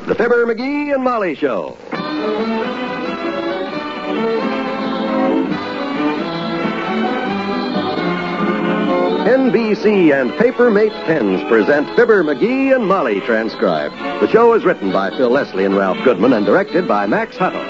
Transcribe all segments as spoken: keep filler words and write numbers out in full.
The Fibber, McGee, and Molly Show. N B C and Papermate Pens present Fibber, McGee, and Molly transcribed. The show is written by Phil Leslie and Ralph Goodman and directed by Max Hutto.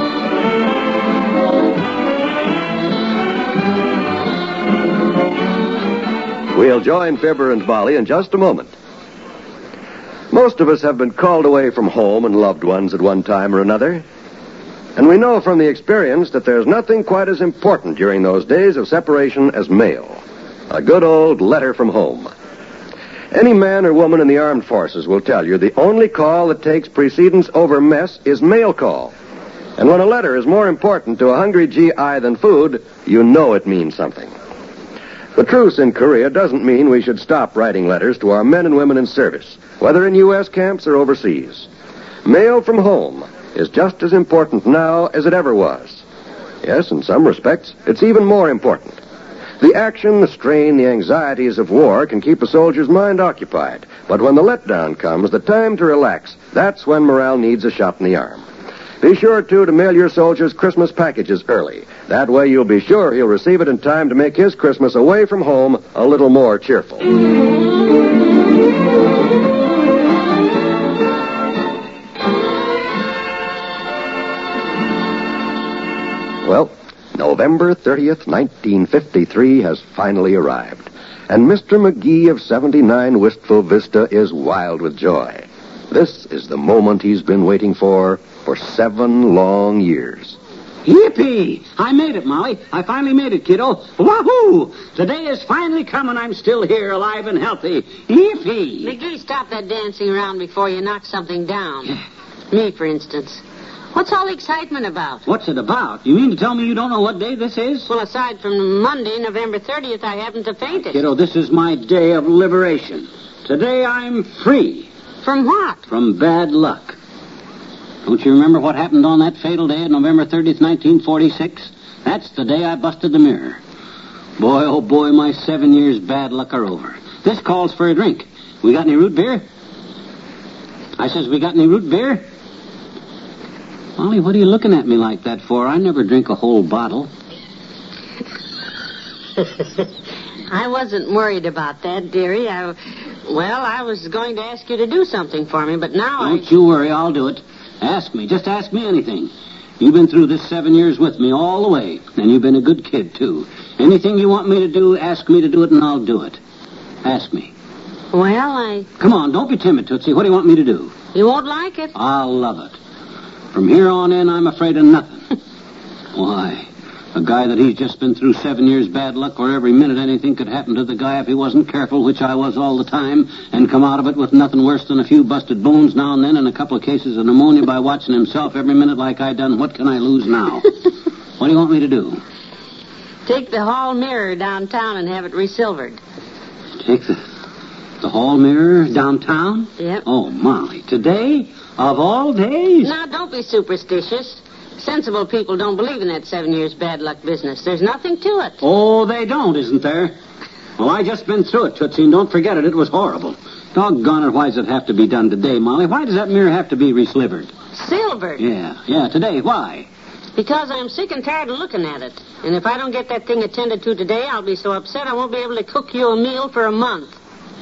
We'll join Fibber and Molly in just a moment. Most of us have been called away from home and loved ones at one time or another. And we know from the experience that there's nothing quite as important during those days of separation as mail. A good old letter from home. Any man or woman in the armed forces will tell you the only call that takes precedence over mess is mail call. And when a letter is more important to a hungry G I than food, you know it means something. The truce in Korea doesn't mean we should stop writing letters to our men and women in service, whether in U S camps or overseas. Mail from home is just as important now as it ever was. Yes, in some respects, it's even more important. The action, the strain, the anxieties of war can keep a soldier's mind occupied. But when the letdown comes, the time to relax, that's when morale needs a shot in the arm. Be sure, too, to mail your soldiers Christmas packages early. That way you'll be sure he'll receive it in time to make his Christmas away from home a little more cheerful. Well, November thirtieth, nineteen fifty-three has finally arrived, and Mister McGee of seventy-nine Wistful Vista is wild with joy. This is the moment he's been waiting for for seven long years. Yippee! I made it, Molly. I finally made it, kiddo. Wahoo! The day has finally come and I'm still here, alive and healthy. Yippee! McGee, stop that dancing around before you knock something down. Me, for instance. What's all the excitement about? What's it about? You mean to tell me you don't know what day this is? Well, aside from Monday, November thirtieth, I haven't the faintest. Kiddo, this is my day of liberation. Today I'm free. From what? From bad luck. Don't you remember what happened on that fatal day of November thirtieth, nineteen forty-six? That's the day I busted the mirror. Boy, oh boy, my seven years bad luck are over. This calls for a drink. We got any root beer? I says, we got any root beer? Molly, what are you looking at me like that for? I never drink a whole bottle. I wasn't worried about that, dearie. I, well, I was going to ask you to do something for me, but now Don't I... you worry, I'll do it. Ask me. Just ask me anything. You've been through this seven years with me all the way, and you've been a good kid, too. Anything you want me to do, ask me to do it, and I'll do it. Ask me. Well, I... Come on, don't be timid, Tootsie. What do you want me to do? You won't like it. I'll love it. From here on in, I'm afraid of nothing. Why? A guy that he's just been through seven years bad luck where every minute anything could happen to the guy if he wasn't careful, which I was all the time, and come out of it with nothing worse than a few busted bones now and then and a couple of cases of pneumonia by watching himself every minute like I done. What can I lose now? What do you want me to do? Take the hall mirror downtown and have it resilvered. Take the, the hall mirror downtown? Yep. Oh, Molly, today? Of all days? Now, don't be superstitious. Sensible people don't believe in that seven years bad luck business. There's nothing to it. Oh, they don't, isn't there? Well, I just been through it, Tootsie, and don't forget it. It was horrible. Doggone it, why does it have to be done today, Molly? Why does that mirror have to be reslivered? Silvered? Yeah, yeah, today. Why? Because I'm sick and tired of looking at it. And if I don't get that thing attended to today, I'll be so upset I won't be able to cook you a meal for a month.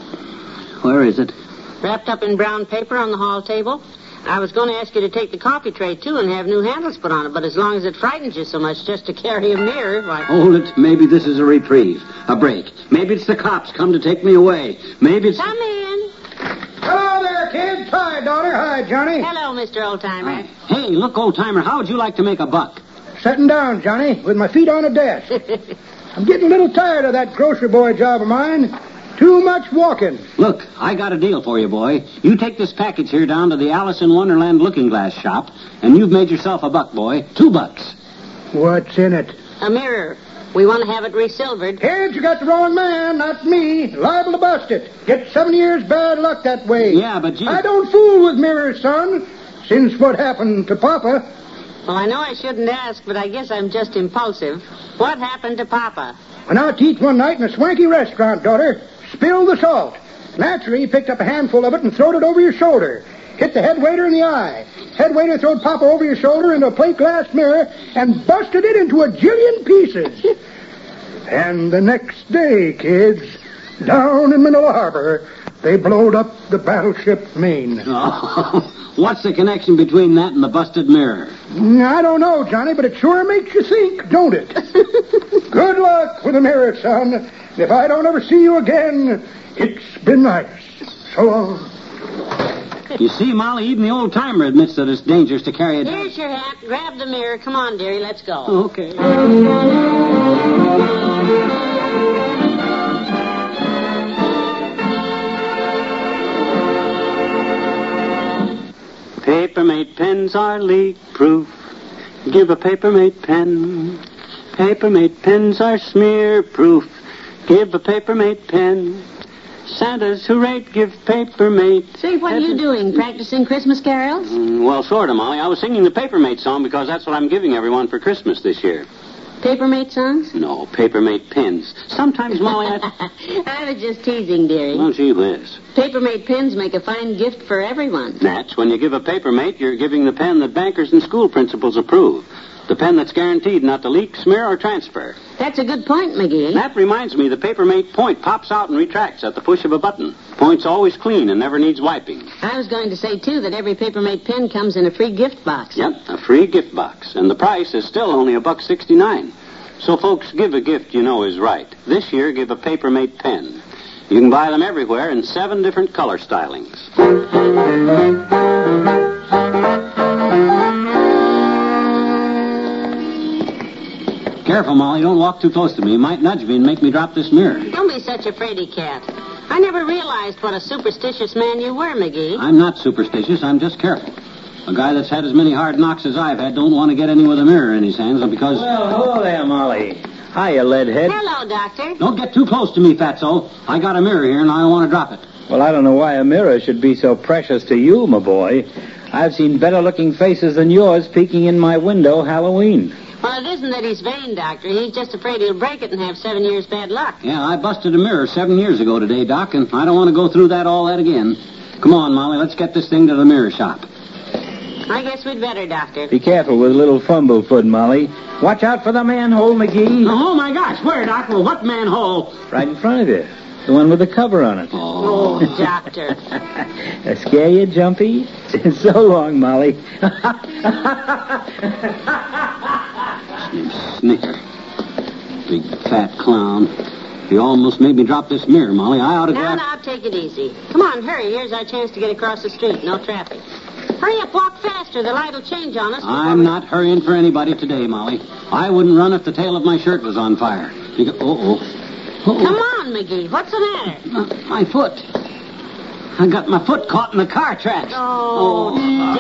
Where is it? Wrapped up in brown paper on the hall table. I was going to ask you to take the coffee tray, too, and have new handles put on it, but as long as it frightens you so much just to carry a mirror, why... Hold it. Maybe this is a reprieve, a break. Maybe it's the cops come to take me away. Maybe it's... Come in. Hello there, kids. Hi, daughter. Hi, Johnny. Hello, Mister Oldtimer. Hey, look, old-timer, how would you like to make a buck? Sitting down, Johnny, with my feet on a desk. I'm getting a little tired of that grocery boy job of mine. Too much walking. Look, I got a deal for you, boy. You take this package here down to the Alice in Wonderland looking glass shop, and you've made yourself a buck, boy. Two bucks. What's in it? A mirror. We want to have it resilvered. Kids, you got the wrong man, not me. Liable to bust it. Get seven years bad luck that way. Yeah, but you... I don't fool with mirrors, son. Since what happened to Papa. Well, I know I shouldn't ask, but I guess I'm just impulsive. What happened to Papa? Went out to eat one night in a swanky restaurant, daughter. Spilled the salt. Naturally, he picked up a handful of it and throwed it over your shoulder. hit the head waiter in the eye. Head waiter throwed Papa over your shoulder into a plate glass mirror and busted it into a jillion pieces. And the next day, kids, down in Manila Harbor, they blowed up the battleship Maine. Oh, what's the connection between that and the busted mirror? I don't know, Johnny, but it sure makes you think, don't it? Good luck with the mirror, son. If I don't ever see you again, it's been nice. So long. You see, Molly, even the old-timer admits that it's dangerous to carry it. Here's your hat. Grab the mirror. Come on, dearie. Let's go. Okay. Paper-mate pens are leak-proof. Give a paper-mate pen. Paper-mate pens are smear-proof. Give a paper-mate pen. Santa's hooray, give paper-mate. Say, what are you doing? Practicing Christmas carols? Mm, well, sort of, Molly. I was singing the Paper-Mate song because that's what I'm giving everyone for Christmas this year. Paper-Mate songs? No, Paper-Mate pens. Sometimes, Molly, I... I was just teasing, dearie. Oh, gee whiz. Paper-Mate pens make a fine gift for everyone. That's when you give a Paper-Mate, you're giving the pen that bankers and school principals approve. The pen that's guaranteed not to leak, smear, or transfer. That's a good point, McGee. That reminds me, the Paper-Mate point pops out and retracts at the push of a button. Point's always clean and never needs wiping. I was going to say, too, that every Paper-Mate pen comes in a free gift box. Yep, a free gift box. And the price is still only a buck sixty-nine. So, folks, give a gift you know is right. This year, give a Paper-Mate pen. You can buy them everywhere in seven different color stylings. Careful, Molly. Don't walk too close to me. You might nudge me and make me drop this mirror. Don't be such a fraidy cat. I never realized what a superstitious man you were, McGee. I'm not superstitious. I'm just careful. A guy that's had as many hard knocks as I've had don't want to get any with a mirror in his hands because... Well, hello there, Molly. Hiya, leadhead. Hello, Doctor. Don't get too close to me, fatso. I got a mirror here and I don't want to drop it. Well, I don't know why a mirror should be so precious to you, my boy. I've seen better-looking faces than yours peeking in my window Halloween. Well, it isn't that he's vain, Doctor. He's just afraid he'll break it and have seven years bad luck. Yeah, I busted a mirror seven years ago today, Doc, and I don't want to go through that all that again. Come on, Molly, let's get this thing to the mirror shop. I guess we'd better, Doctor. Be careful with a little fumblefoot, Molly. Watch out for the manhole, McGee. Oh, my gosh, where, Doc? Well, what manhole? Right in front of you. The one with the cover on it. Oh, Oh, Doctor. Uh, scare you, Jumpy? So long, Molly. You snicker. Big fat clown. You almost made me drop this mirror, Molly. I ought to Now, grab... now, take it easy. Come on, hurry. Here's our chance to get across the street. No traffic. Hurry up, walk faster. The light will change on us. I'm we... not hurrying for anybody today, Molly. I wouldn't run if the tail of my shirt was on fire. You go... Uh-oh. Uh-oh. Come on, McGee. What's the matter? Uh, my foot. I got my foot caught in the car tracks. Oh, Oh.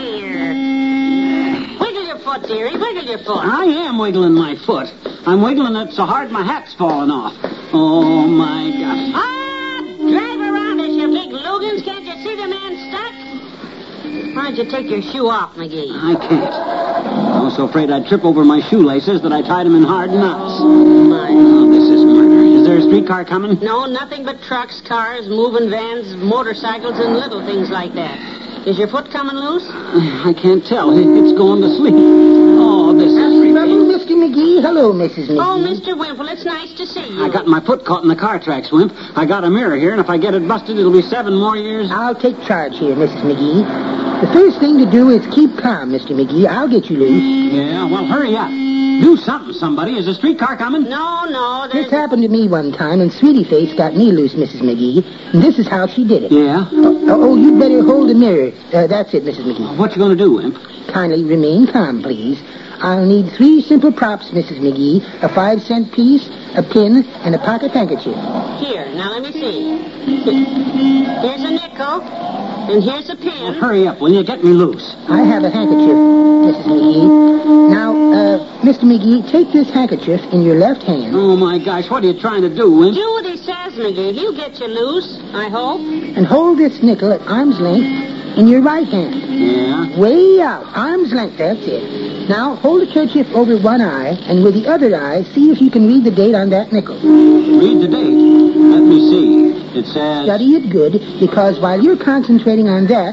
dear. Wiggle your foot, dearie. Wiggle your foot. I am wiggling my foot. I'm wiggling it so hard my hat's falling off. Oh, my gosh. Ah! Drive around us, you big Lugans. Can't you see the man stuck? Why'd you take your shoe off, McGee? I can't. I was so afraid I'd trip over my shoelaces that I tied them in hard knots. Oh, my. Oh, this is murder. Is there a streetcar coming? No, nothing but trucks, cars, moving vans, motorcycles, and little things like that. Is your foot coming loose? I can't tell. It's going to sleep. Oh, this is Hello, ridiculous. Mister McGee. Hello, Missus McGee. Oh, Mister Wimple, it's nice to see you. I got my foot caught in the car tracks, Wimp. I got a mirror here, and if I get it busted, it'll be seven more years. I'll take charge here, Missus McGee. The first thing to do is keep calm, Mister McGee. I'll get you loose. Yeah, well, hurry up. Do something, somebody. Is a streetcar coming? No, no, there's... This happened to me one time, and Sweetie Face got me loose, Missus McGee. And this is how she did it. Yeah? Oh, oh, you'd better hold the mirror. Uh, that's it, Missus McGee. What you going to do, Wimp? Kindly remain calm, please. I'll need three simple props, Missus McGee. A five-cent piece, a pin, and a pocket handkerchief. Here, now let me see. Here's a nickel, and here's a Well, pin. hurry up, will you? Get me loose. I have a handkerchief, Missus McGee. Now, uh, Mister McGee, take this handkerchief in your left hand. Oh, my gosh, what are you trying to do, Wimp? Do what he says, McGee. He'll get you loose, I hope. And hold this nickel at arm's length in your right hand. Yeah? Way out. Arm's length, that's it. Now, hold the kerchief over one eye, and with the other eye, see if you can read the date on that nickel. Read the date. Let me see. It says... Study it good, because while you're concentrating on that,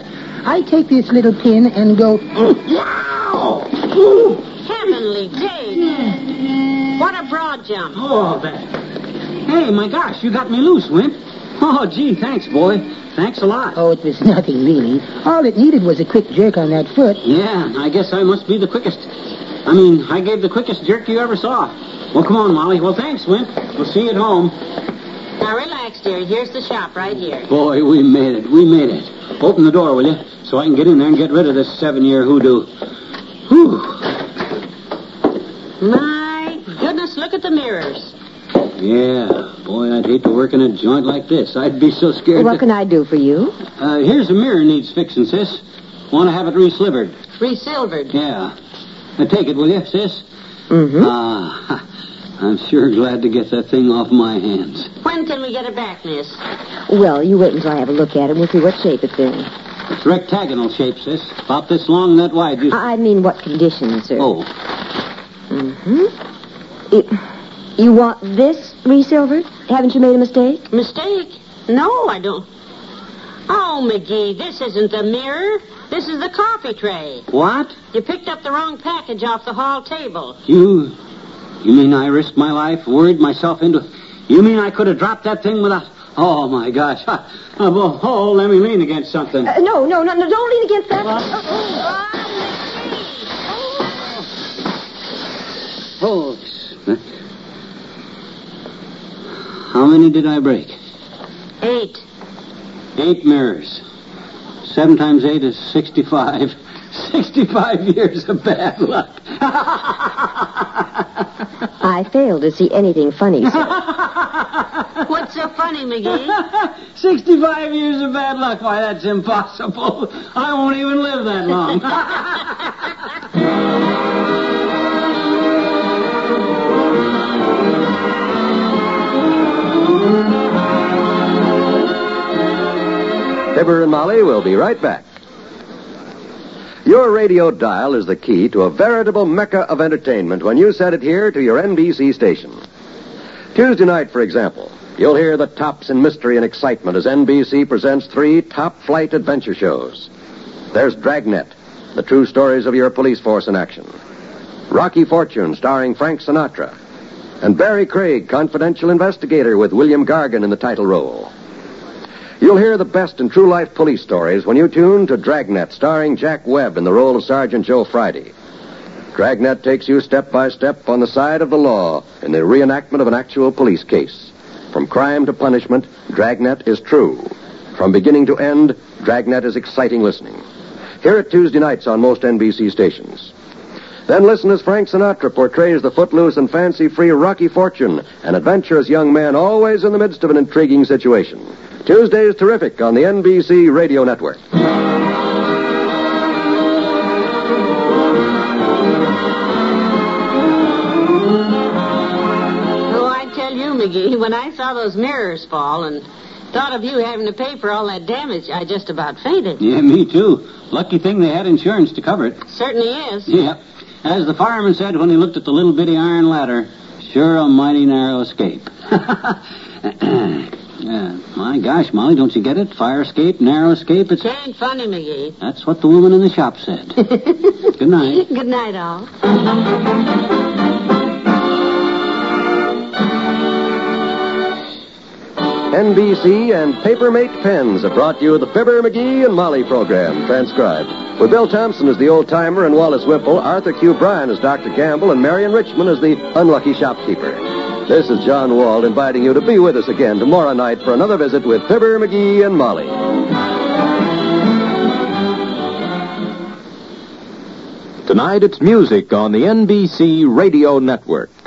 I take this little pin and go... Yow! Ooh. Heavenly days. What a broad jump. Oh, that. Hey, my gosh, you got me loose, Wimp. Oh, gee, thanks, boy. Thanks a lot. Oh, it was nothing, really. All it needed was a quick jerk on that foot. Yeah, I guess I must be the quickest. I mean, I gave the quickest jerk you ever saw. Well, come on, Molly. Well, thanks, Wimp. We'll see you at home. Now, relax, dear. Here's the shop right here. Boy, we made it. We made it. Open the door, will you? So I can get in there and get rid of this seven-year hoodoo. Whew. My goodness, look at the mirrors. Yeah. Boy, I'd hate to work in a joint like this. I'd be so scared. What to... can I do for you? Uh, here's a mirror needs fixing, sis. Want to have it re-slivered. Re-silvered? Yeah. Now, take it, will you, sis? Mm-hmm. Ah, I'm sure glad to get that thing off my hands. When can we get it back, miss? Well, you wait until I have a look at it. We'll see what shape it's in. It's rectagonal shape, sis. About this long and that wide. You... I mean what condition, sir. Oh. Mm-hmm. It, you want this re-silvered? Haven't you made a mistake? Mistake? No, I don't. Oh, McGee, this isn't the mirror. This is the coffee tray. What? You picked up the wrong package off the hall table. You... You mean I risked my life, worried myself into... You mean I could have dropped that thing without... Oh, my gosh. Oh, oh, oh let me lean against something. Uh, no, no, no, no, don't lean against that. Oh, oh. How many did I break? Eight. Eight mirrors. Seven times eight is sixty-five. Sixty-five years of bad luck. I fail to see anything funny, sir. What's so funny, McGee? Sixty-five years of bad luck. Why, that's impossible. I won't even live that long. Fibber and Molly will be right back. Your radio dial is the key to a veritable mecca of entertainment when you set it here to your N B C station. Tuesday night, for example, you'll hear the tops in mystery and excitement as N B C presents three top-flight adventure shows. There's Dragnet, the true stories of your police force in action. Rocky Fortune, starring Frank Sinatra. And Barry Craig, confidential investigator with William Gargan in the title role. You'll hear the best in true-life police stories when you tune to Dragnet, starring Jack Webb in the role of Sergeant Joe Friday. Dragnet takes you step by step on the side of the law in the reenactment of an actual police case. From crime to punishment, Dragnet is true. From beginning to end, Dragnet is exciting listening. Hear it Tuesday nights on most N B C stations. Then listen as Frank Sinatra portrays the footloose and fancy-free Rocky Fortune, an adventurous young man always in the midst of an intriguing situation. Tuesdays terrific on the N B C Radio Network. Oh, I tell you, McGee, when I saw those mirrors fall and thought of you having to pay for all that damage, I just about fainted. Yeah, me too. Lucky thing they had insurance to cover it. Certainly is. Yeah. As the fireman said when he looked at the little bitty iron ladder, sure a mighty narrow escape. Yeah, my gosh, Molly, don't you get it? Fire escape, narrow escape. It's... It ain't funny, McGee. That's what the woman in the shop said. Good night. Good night, all. N B C and Papermate Pens have brought you the Fibber, McGee, and Molly program, transcribed. With Bill Thompson as the old-timer and Wallace Whipple, Arthur Q. Bryan as Doctor Gamble, and Marion Richmond as the unlucky shopkeeper. This is John Wald inviting you to be with us again tomorrow night for another visit with Fibber, McGee, and Molly. Tonight it's music on the N B C Radio Network.